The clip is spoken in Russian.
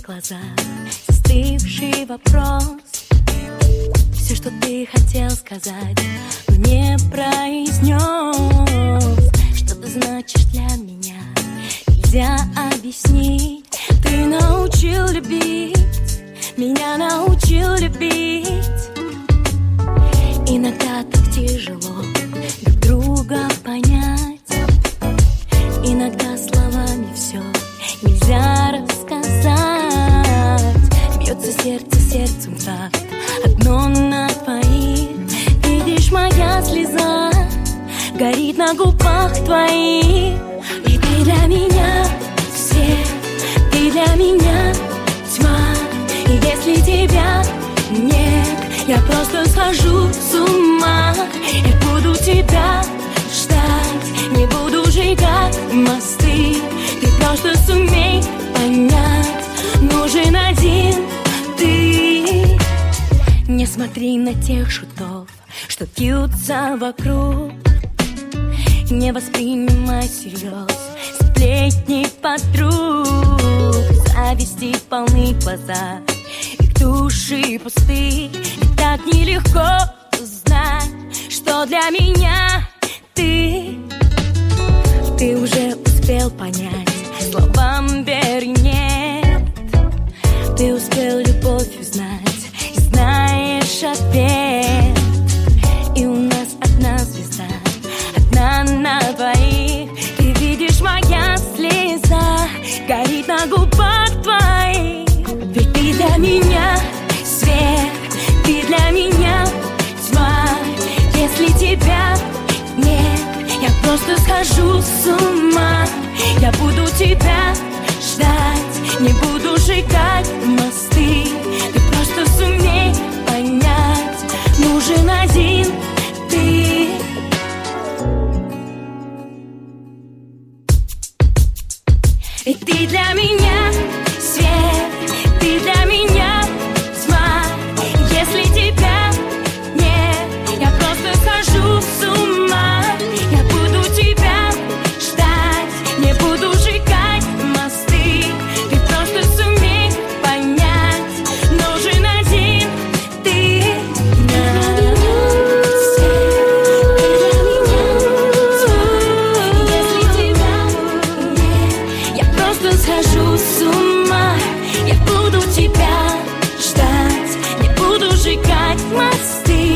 глазах застывший вопрос. Все, что ты хотел сказать, но не произнес. Что ты значишь для меня, нельзя объяснить. Ты научил любить, меня научил любить. Иногда так тяжело друг друга понять. Иногда словами все нельзя рассказать. Бьется сердце сердцем так, одно на двоих. Видишь, моя слеза горит на губах твоих. И ты для меня свет, ты для меня тьма. И если тебя нет, я просто схожу с ума. Я буду тебя ждать, не буду сжигать мосты. Ты просто сумей понять, нужен один ты. Не смотри на тех шутов, что бьются вокруг. Не воспринимай всерьез сплетни подруг. Зависти полны глаза, их души пусты. И так нелегко узнать, что для меня ты. Ты уже успел понять словам веры нет. Ты успел любовь узнать и знаешь ответ. И у нас одна звезда, одна на двоих. Ты видишь, моя слеза горит на губах твоих. Ведь ты для меня свет, ты для меня тьма. Если тебя нет, я просто схожу с ума. Я буду тебя ждать, не буду сжигать мосты. Ты просто сумей понять, нужен один ты. И ты для меня свет, ты для меня тьма. Если тебя нет, я просто схожу с ума. Я буду тебя ждать, не буду сжигать мосты. Ты просто сумей понять, нужен один ты. Схожу с ума, я буду тебя ждать, не буду сжигать мосты.